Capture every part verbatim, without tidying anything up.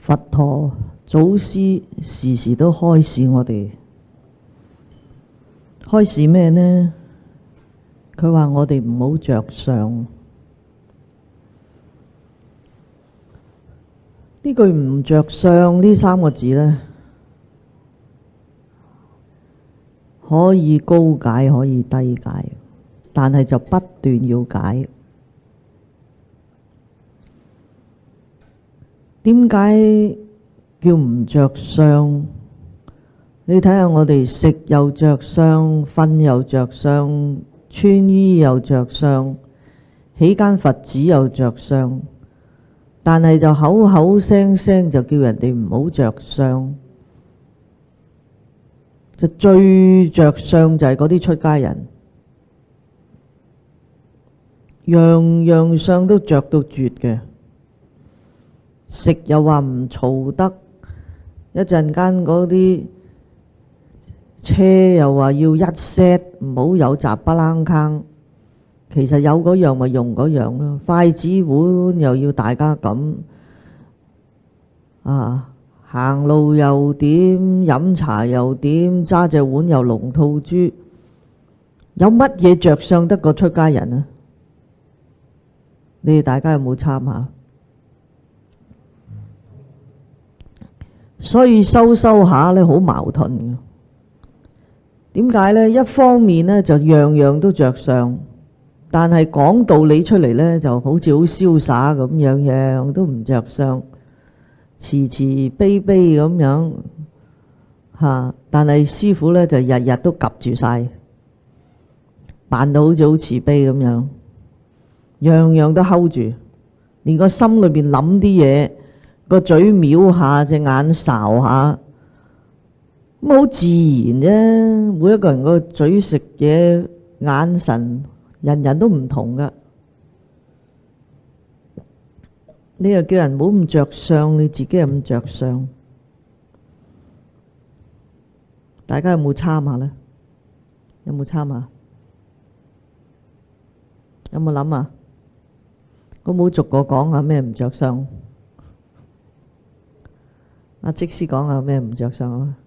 佛陀祖師時時都開示我哋，開示咩呢？佢話我哋唔好着相。呢句唔着相呢三個字呢，可以高解可以低解，但係就不斷要解。點解叫唔着相？你睇下我哋食又着相，瞓又着相，穿衣又着相，起間佛寺又着相，但係就口口聲聲就叫人哋唔好着相，就最着相就係嗰啲出家人，樣樣相都着到絕嘅。食又話唔嘈得，一陣間嗰啲車又話要一 set， 唔好有雜不楞坑。其實有嗰樣咪用嗰樣咯，筷子碗又要大家咁啊，行路又點，飲茶又點，揸隻碗又龍吐珠，有乜嘢着相得過出家人啊？你哋大家有冇參考？所以修修下呢，好矛盾嘅。點解呢？一方面呢，就樣樣都着相，但係講道理出嚟呢，就好似好瀟灑咁，樣樣都唔着相，慈慈悲悲咁樣吓。但係師父呢，就日日都及住晒，扮到好似好慈悲咁樣，樣樣都 hold 住，連個心裏邊諗啲嘢，個嘴瞄下，隻眼睄下，咁好自然啫。每一個人個嘴食嘢、眼神，人人都唔同噶。你又叫人唔好咁着相，你自己又咁着相，大家有冇參下呢？有冇參下？有冇諗啊？我冇逐個講下咩唔着相。阿即師講下咩唔着相啊？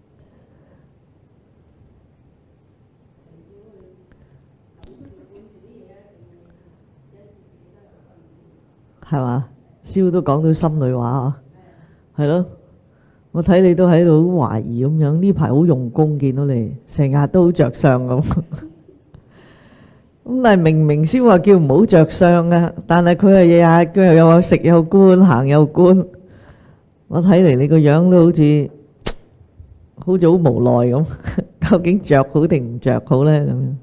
係嘛？師父都講到心裏話啊，係咯。我睇你都喺度好懷疑咁樣，呢排好用功，見到你成日都好着相咁。咁但係明明師父話叫唔好着相啊，但係佢係日日佢又有話食又觀，行又觀。我睇嚟你個樣都好似好似好無奈咁，究竟着好定唔着好呢？咁樣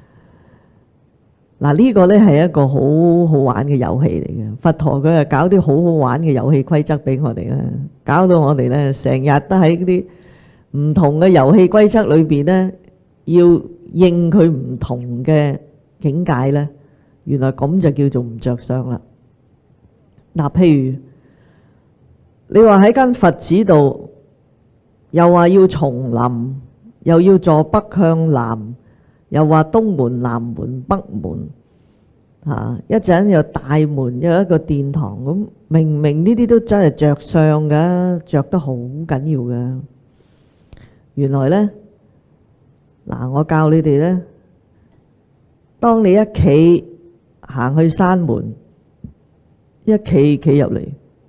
嗱，呢個呢係一個好好玩嘅遊戲嚟嘅。佛陀佢係搞啲好好玩嘅遊戲規則俾我哋啦，搞到我哋呢成日都喺啲唔同嘅遊戲規則裏邊呢，要應佢唔同嘅境界呢。原來咁就叫做唔着相啦。嗱，譬如你話喺間佛寺度，又話要叢林，又要坐北向南，又話東門、南門、北門，啊，一陣又大門，又一個殿堂，咁明明呢啲都真係着相噶，着得好緊要噶。原來呢，嗱，我教你哋呢，當你一企行去山門，一企企入嚟。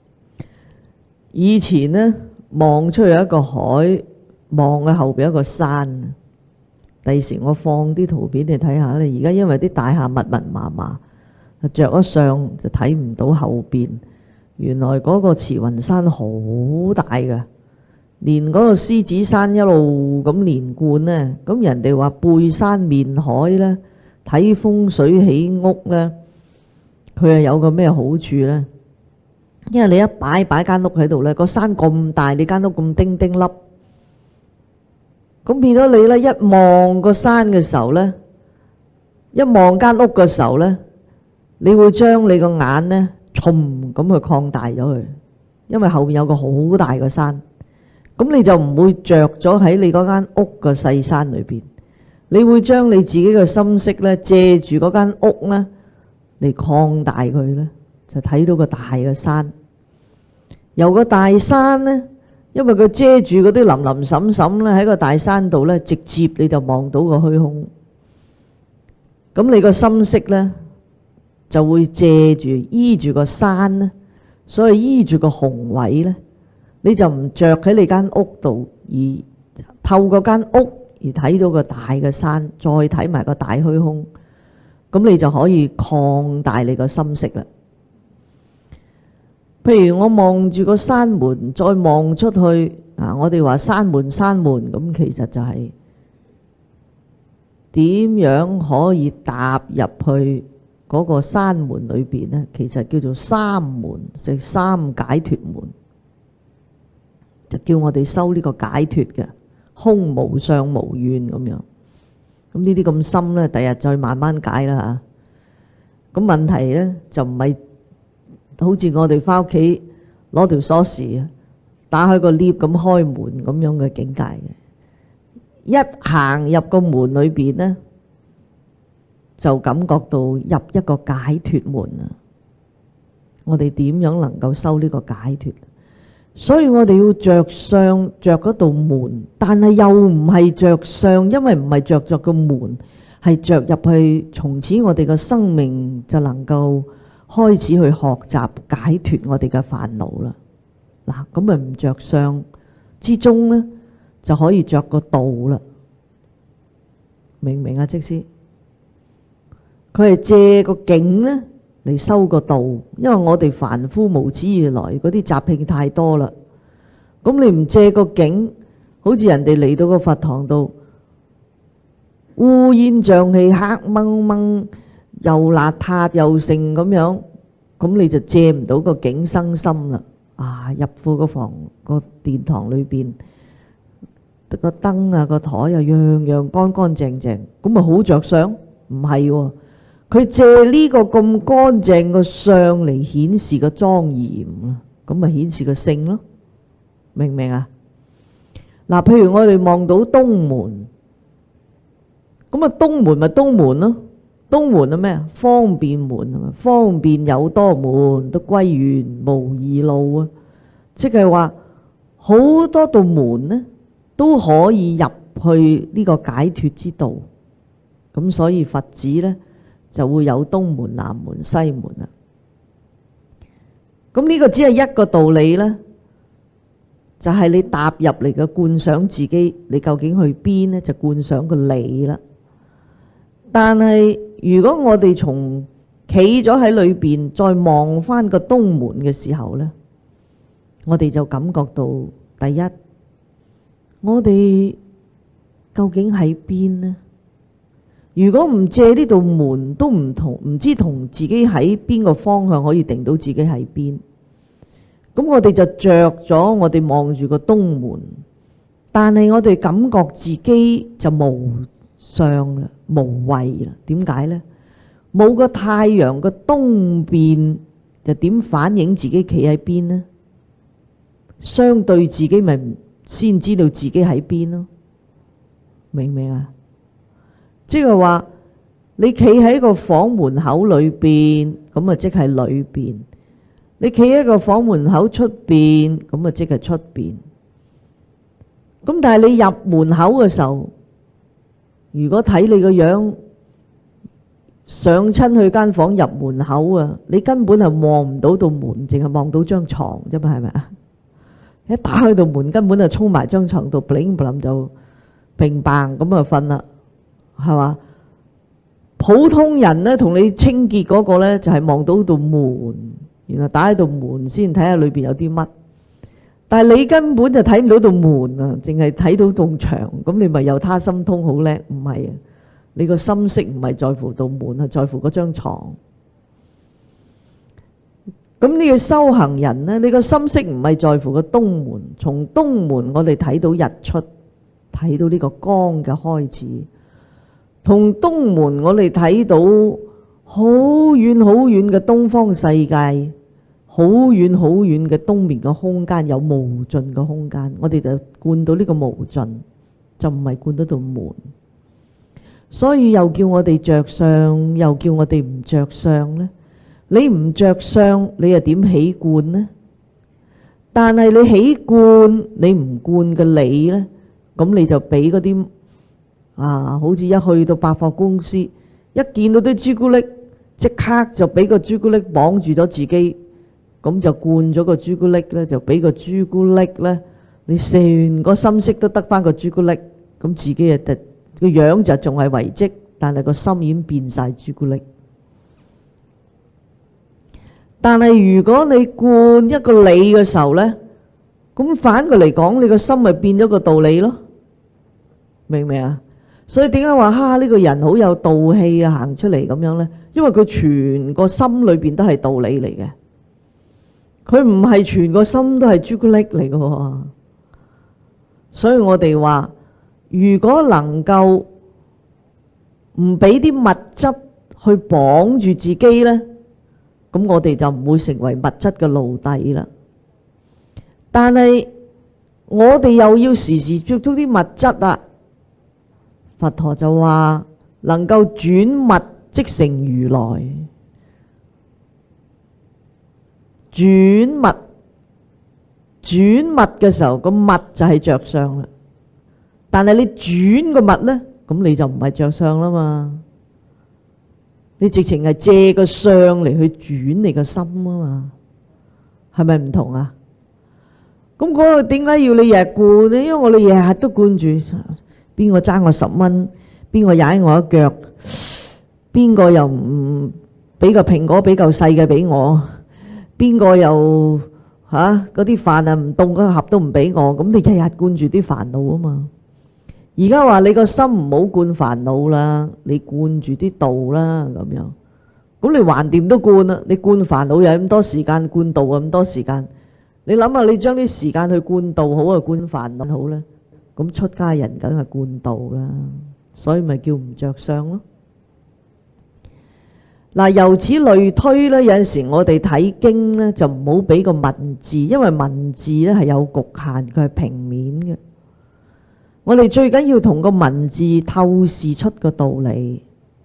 以前呢，望出去有一個海，望喺後邊有一個山。第時我放啲圖片你睇下咧。而家因為啲大廈密密麻麻，着咗相就睇唔到後邊。原來嗰個慈雲山好大㗎，連嗰個獅子山一路咁連貫呢。咁人哋話背山面海呢，睇風水起屋呢，佢係有個咩好處呢？因為你一擺擺間屋喺度呢，個山咁大，你間屋咁丁丁粒，咁變咗你呢，一望個山嘅時候呢，一望間屋嘅時候呢，你會將你個眼呢，重咁去擴大咗佢，因為後面有個好大嘅山，咁你就唔會着咗喺你嗰間屋嘅細山裏邊，你會將你自己嘅心識呢，借住嗰間屋呢，嚟擴大佢呢，就睇到個大嘅山。 由個大山呢，因為佢遮住嗰啲林林沈沈咧，喺個大山度呢，直接你就望到個虛空。咁你個心識呢，就會借住依住個山呢，所以依住個宏偉呢，你就唔着喺你間屋度，而透過間屋而睇到個大嘅山，再睇埋個大虛空，咁你就可以擴大你個心識啦。譬如我望住個山門，再望出去啊，我哋話山門山門，咁其實就係點樣可以踏入去嗰個山門裏邊呢？其實叫做三門，即係三解脫門，就叫我哋修呢個解脫嘅空無相無願咁樣。咁呢啲咁深呢，第日再慢慢解啦嚇。咁問題呢，就唔係好似我哋返屋企攞條鎖匙打開個 lift 咁開門咁樣嘅境界嘅。一行入個門裏邊呢，就感覺到入一個解脫門啊！我哋點樣能夠修呢個解脫？所以我哋要着相着嗰道門，但係又唔係着相，因為唔係着咗個門，係着入去。從此我哋嘅生命就能夠開始去學習解脫我哋嘅煩惱啦。嗱，咁咪唔着相之中呢，就可以着個道啦。明唔明啊？即師佢係借個境呢嚟修個道，因為我哋凡夫無始以來嗰啲習氣太多啦。咁你唔借個境，好似人哋嚟到個佛堂度，烏煙瘴氣、黑掹掹、又邋遢又盛咁樣，咁你就借唔到個境生心啦。啊，入庫個房個殿堂裏邊，個燈啊個台啊樣樣乾乾淨淨，咁咪好着相？唔係喎，佢借呢個咁乾淨個相嚟顯示個莊嚴啊，咁咪顯示個性咯。明唔明啊？嗱，譬如我哋望到東門，咁啊東門咪東門咯。東門係咩啊？方便門啊嘛，方便有多門，都歸元無二路啊。即係話好多道門呢，都可以入去呢個解脫之道。咁所以佛子呢，就會有東門、南門、西門啦。咁呢個只係一個道理呢，就係你踏入嚟嘅觀想自己，你究竟去邊呢？就觀想個理啦。但係如果我哋從企咗喺裏邊，再望翻個東門嘅時候呢，我哋就感覺到第一，我哋究竟喺邊呢？如果唔借呢道門，都唔同，唔知同自己喺邊個方向可以定到自己喺邊。咁我哋就着咗，我哋望住個東門，但係我哋感覺自己就無相啦，無慧啦。點解呢？冇個太陽個東邊，就點反映自己企喺邊呢？相對自己咪先知道自己喺邊咯。明唔明啊？即係話你企喺個房門口裏邊，咁啊即係裏邊；你企喺個房門口出邊，咁啊即係出邊。咁但係你入門口嘅時候，如果睇你個樣，上親去間房入門口啊，你根本係望唔到道門，淨係望到張床啫嘛，係咪啊？一打開道門，根本就衝埋張床度，bling bling就平棒咁啊瞓啦，係嘛？普通人呢，同你清潔嗰個呢，就係望到道門，然後打開道門先睇下裏邊有啲乜。但係你根本就睇唔到道門啊，淨係睇到棟牆，咁你咪有他心通好叻？唔係啊，你個心識唔係在乎道門，係在乎嗰張床。咁呢個修行人呢，你個心識唔係在乎個東門，從東門我哋睇到日出，睇到呢個光嘅開始。同東門我哋睇到好遠好遠嘅東方世界，好遠好遠嘅東面嘅空間，有無盡嘅空間，我哋就觀到呢個無盡，就唔係觀到道門。所以又叫我哋着相，又叫我哋唔着相呢？你唔着相，你又點起觀呢？ 但係你喜觀你唔觀嘅你呢，咁你就俾嗰啲啊，好似一去到百貨公司，一見到啲朱古力，即刻就俾個朱古力綁住咗自己，咁就灌咗個朱古力呢，就俾個朱古力呢，你成個心識都得返個朱古力，咁自己啊個樣就仲係遺跡，但係個心已經變晒朱古力。但係如果你灌一個理嘅時候呢，咁反過嚟講，你個心咪變咗個道理咯，明唔明啊？所以點解話哈呢個人好有道氣啊，行出嚟咁樣呢？因為佢全個心裏邊都係道理嚟嘅，佢唔係全個心都係朱古力嚟嘅。所以我哋話，如果能夠唔俾啲物質去綁住自己呢，咁我哋就唔會成為物質嘅奴隸啦。但係我哋又要時時接觸啲物質啊。佛陀就話能夠轉物即成如來，轉物轉物嘅時候，個物就係着相啦。但係你轉個物呢，咁你就唔係着相啦嘛。你直情係借個相嚟去轉你個心啊嘛，係咪唔同啊？咁嗰個點解要你日日灌呢？因為我哋日日都灌住。邊個爭我十蚊？邊個踩我一腳？邊個又唔俾個蘋果比較細嘅俾我？邊個又嚇嗰啲飯啊唔凍嗰個盒都唔俾我？咁你日日灌住啲煩惱啊嘛！而家話你個心唔好灌煩惱啦，你灌住啲道啦咁樣。咁你橫掂都灌啦，你灌煩惱又咁多時間，灌道咁多時間。你諗下，你將啲時間去灌道好啊，灌煩惱好咧？咁出家人梗係灌道啦，所以咪叫唔着相咯。嗱，由此類推呢，有陣時我哋睇經呢，就唔好俾個文字，因為文字呢係有局限，佢係平面嘅。我哋最緊要同個文字透視出個道理。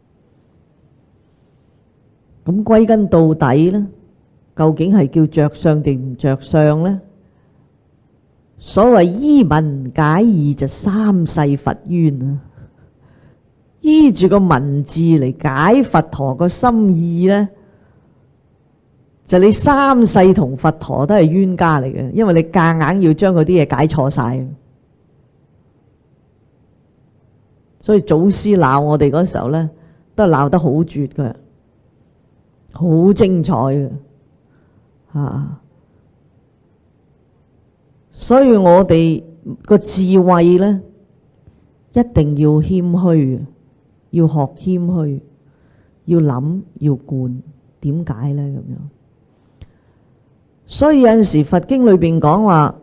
咁歸根到底呢，究竟係叫着相定唔着相呢？所謂依文解義就三世佛冤啊！依住個文字嚟解佛陀個心意呢，就你三世同佛陀都係冤家嚟嘅，因為你夾硬要將嗰啲嘢解錯晒。所以祖師鬧我哋嗰時候呢，都係鬧得好絕嘅，好精彩嘅啊！所以我哋個智慧呢，一定要謙虛，要學謙虛，要諗要觀。點解呢？咁樣？所以有陣時佛經裏邊講話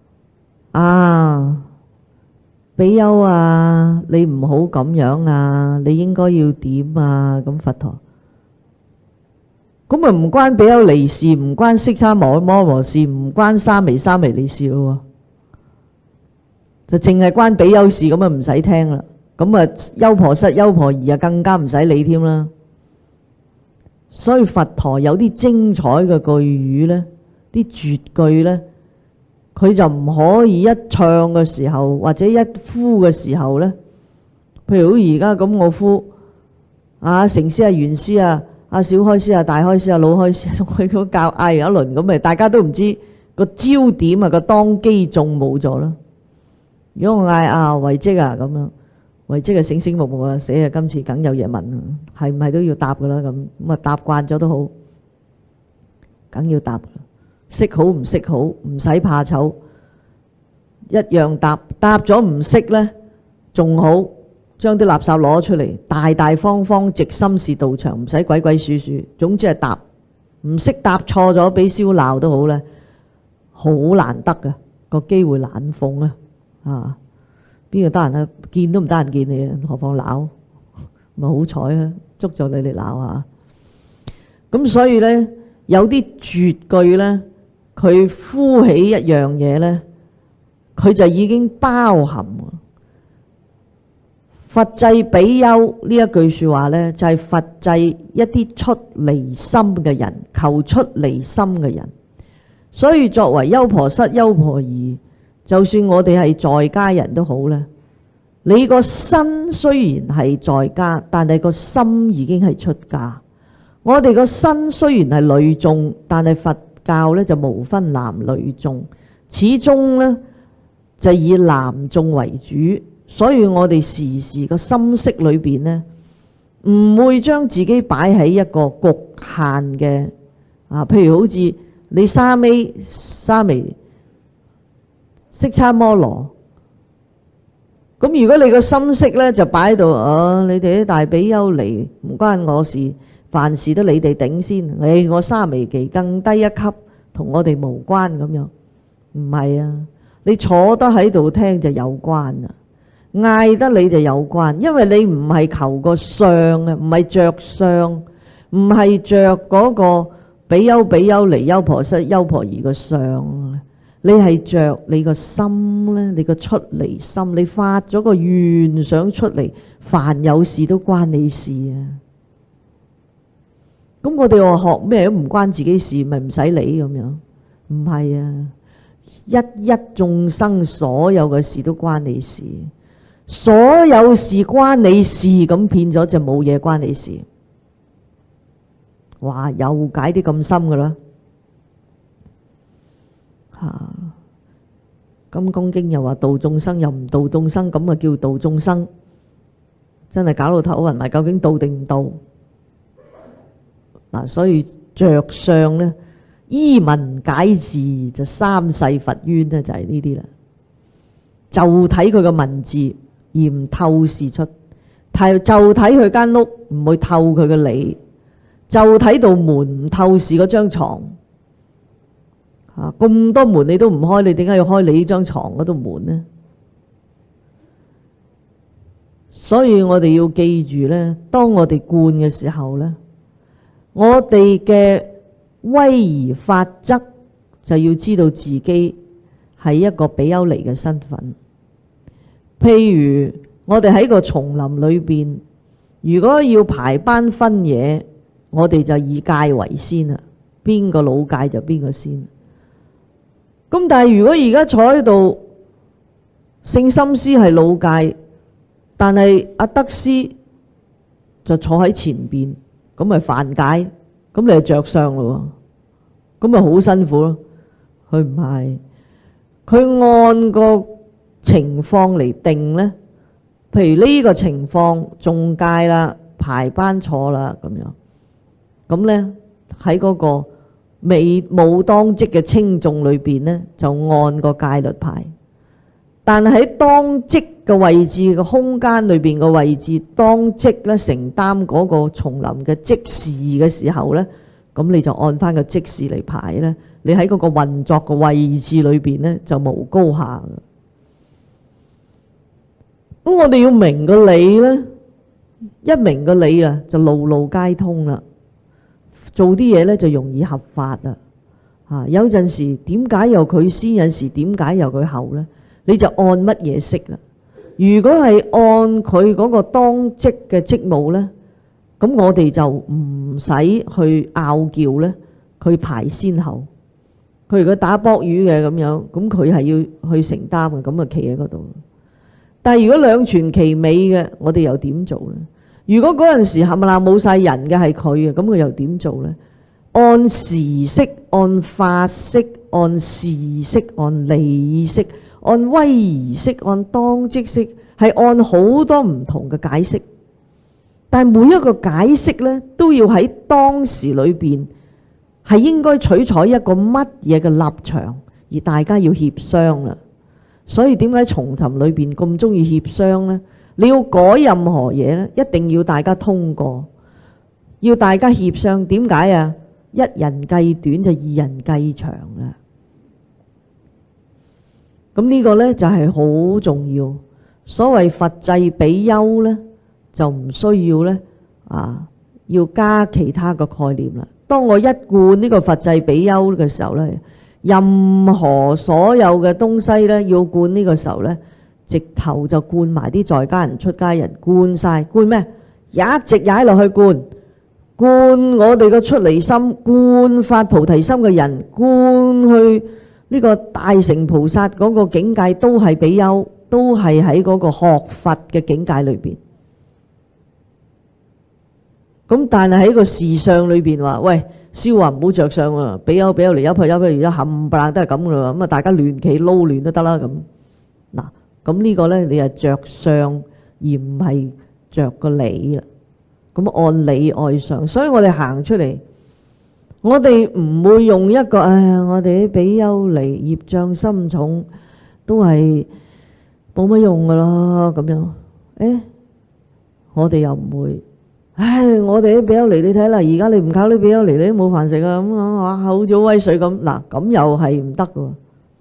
啊，比丘啊，你唔好咁樣啊，你應該要點啊？咁佛陀咁咪唔關比丘尼事，唔關釋迦牟摩羅事，唔關沙彌沙彌尼事咯，就淨係關比丘事，咁啊唔使聽啦。咁啊優婆塞、優婆夷啊更加唔使理添啦。所以佛陀有啲精彩嘅句語呢，啲絕句呢，佢就唔可以一唱嘅時候或者一呼嘅時候呢，譬如好似而家咁，我呼啊成師啊、圓師啊、阿小開師啊、大開師啊、老開師，佢都教嗌完一輪咁咪，大家都唔知個焦點啊，個當機眾冇咗啦。如果我嗌啊維積啊咁樣，維積啊醒醒目目啊，死啊今次梗有嘢問啊，係唔係都要答噶啦咁，咁啊答慣咗都好，梗要答，識好唔識好唔使怕醜，一樣答，答咗唔識呢仲好。將啲垃圾攞出嚟，大大方方直心是道場，唔使鬼鬼祟祟。總之係答，唔識答錯咗，俾燒鬧都好咧，好難得噶個機會冷諷啊！啊，邊個得閒啊？見都唔得閒見你啊，何況鬧？咪好彩啊，捉咗你嚟鬧啊！咁所以呢，有啲絕句呢，佢呼起一樣嘢呢，佢就已經包含。佛制比丘呢一句說話呢，就係佛制一啲出離心嘅人，求出離心嘅人。 所以作為優婆塞、優婆夷，就算我哋係在家人都好啦，你個身雖然係在家，但係個心已經係出家。我哋個身雖然係女眾，但係佛教呢就無分男女眾，始終呢就以男眾為主，所以我哋時時個心識裏邊呢，唔會將自己擺喺一個局限嘅啊，譬如好似你沙彌沙彌色差摩羅，咁如果你個心識呢就擺喺度，哦，你哋啲大比丘嚟唔關我事，凡事都你哋頂先，誒我沙彌期更低一級，同我哋無關咁樣，唔係啊，你坐得喺度聽就有關啊，嗌得你就有關，因為你唔係求個相啊，唔係着相，唔係着嗰個比丘比丘嚟優婆塞優婆夷個相啊，你係着你個心咧，你個出離心，你發咗個願想出嚟，凡有事都關你事啊。咁我哋話學咩都唔關自己事，咪唔使理咁樣？唔係啊，一一眾生所有嘅事都關你事，所有事關你事，咁變咗就冇嘢關你事。哇，又解啲咁深噶啦吓！金剛經又話度眾生，又唔度眾生，咁啊叫度眾生，真係搞到頭暈埋，究竟度定唔度？嗱，所以着相呢，依文解字就三世佛冤呢，就係呢啲啦。就睇佢個文字而唔透視出，睇就睇佢間屋唔會透佢嘅理，就睇道門唔透視嗰張床。嚇，咁多門你都唔開，你點解要開你呢張床嗰度門呢？所以我哋要記住呢，當我哋觀嘅時候呢，我哋嘅威儀法則就要知道自己係一個比丘尼嘅身份。譬如我哋喺個叢林裏邊，如果要排班分野，我哋就以戒為先啦，邊個老戒就邊個先。咁但係如果而家坐喺度，聖心師係老戒，但係阿德師就坐喺前邊，咁咪犯戒，咁你就着相咯，咁咪好辛苦咯。佢唔係，佢按個情況嚟定呢。譬如呢個情況中戒啦，排班坐啦咁樣，咁呢喺嗰個未冇當職嘅稱眾裏邊呢，就按個戒律排。但係喺當職嘅位置嘅空間裏邊嘅位置，當職咧承擔嗰個叢林嘅職事嘅時候呢，咁你就按翻個職事嚟排呢。你喺嗰個運作嘅位置裏邊呢，就無高下。咁我哋要明個理呢，一明個理啊，就路路皆通啦。做啲嘢呢，就容易合法啦。啊，有陣時點解由佢先，有陣時點解由佢後呢？你就按乜嘢識啦？如果係按佢嗰個當職嘅職務呢，咁我哋就唔使去拗撬呢，佢排先後。佢如果打駁魚嘅咁樣，咁佢係要去承擔嘅，咁啊企喺嗰度。但係如果兩全其美嘅，我哋又點做呢？如果嗰陣時冚唪唥冇晒人嘅係佢嘅，咁佢又點做呢？按時識、按法識、按事識、按理識、按威儀識、按當職識，係按好多唔同嘅解釋。但係每一個解釋呢，都要喺當時裏邊係應該取採一個乜嘢嘅立場，而大家要協商啦。所以點解叢林裏邊咁中意協商呢？你要改任何嘢呢，一定要大家通過，要大家協商。點解啊？一人計短就二人計長啦。咁呢個呢，就係好重要。所謂佛制比丘呢，就唔需要呢，啊，要加其他嘅概念啦。當我一貫呢個佛制比丘嘅時候呢，任何所有嘅東西呢，要貫呢個時候呢，直頭就貫埋啲在家人出家人，貫晒，貫咩？一直踩落去貫， 觀我哋嘅出離心，觀發菩提心嘅人，觀去呢個大乘菩薩嗰個境界，都係比丘，都係喺嗰個學佛嘅境界裏邊。咁但係喺個事相裏邊話，喂，燒話唔好着相啊！比丘比丘嚟，一派一派而家冚唪唥都係咁噶啦，咁啊大家亂企撈亂都得啦咁。嗱，咁呢個呢，你係着相而唔係着個理啦。咁按理愛上，所以我哋行出嚟，我哋唔會用一個，唉，我哋啲比丘嚟業障深重，都係冇乜用噶咯咁樣。誒，我哋又唔會。唉，我哋啲比丘尼，你睇啦，而家你唔靠啲比丘尼，你都冇飯食啊！咁啊，哇，好似好威水咁。嗱，咁又係唔得嘅。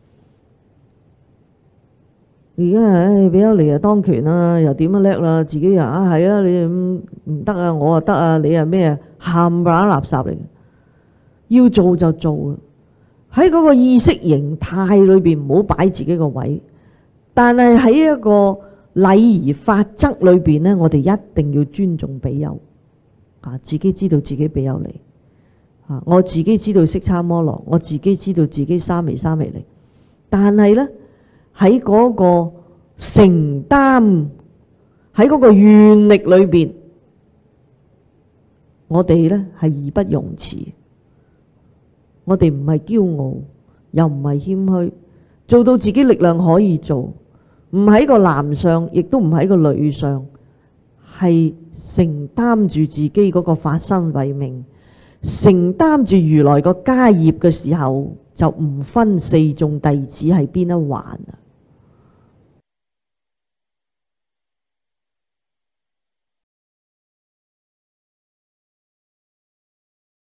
而家唉，比丘尼又當權啦，又點樣叻啦？自己又啊係啊，你唔唔得啊，我啊得啊，你係咩啊？冚唪唥垃圾嚟嘅，要做就做啦。喺嗰個意識形態裏邊，唔好擺自己個位。但係喺一個禮儀法則裏邊呢，我哋一定要尊重比丘。啊！自己知道自己比丘尼，啊！我自己知道色差摩羅，我自己知道自己沙彌沙彌尼。但係呢，喺嗰個承擔，喺嗰個願力裏邊，我哋呢係義不容辭。我哋唔係驕傲，又唔係謙虛，做到自己力量可以做，唔喺個男上，亦都唔喺個女上，係承擔住自己嗰個法身慧命，承擔住如來個家業嘅時候，就唔分四眾弟子係邊一環啊！